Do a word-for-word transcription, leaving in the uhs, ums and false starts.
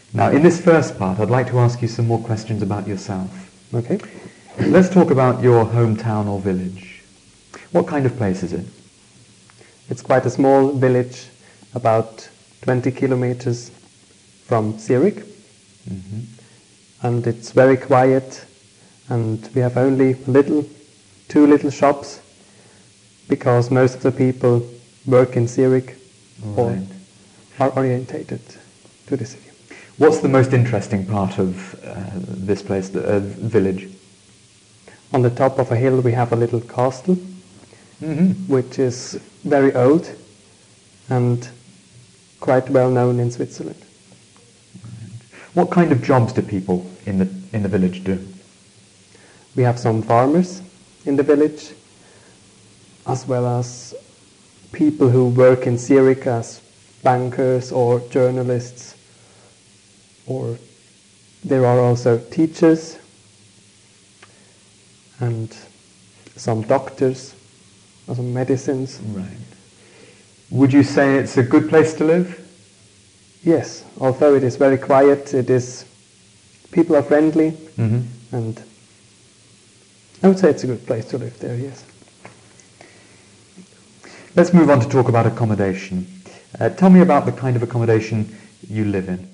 Now, in this first part, I'd like to ask you some more questions about yourself. Okay. Let's talk about your hometown or village. What kind of place is it? It's quite a small village, about twenty kilometers from Zurich. Mm-hmm. And it's very quiet, and we have only little, two little shops, because most of the people work in Zurich or Right. are orientated to the city. What's the most interesting part of uh, this place, the uh, village? On the top of a hill we have a little castle, Mm-hmm. which is very old and quite well known in Switzerland. What kind of jobs do people in the in the village do? We have some farmers in the village, as well as people who work in Zurich as bankers or journalists, or there are also teachers and some doctors, or some medicines. Right. Would you say it's a good place to live? Yes, although it is very quiet, it is, people are friendly, Mm-hmm. and I would say it's a good place to live there, yes. Let's move on to talk about accommodation. Uh, tell me about the kind of accommodation you live in.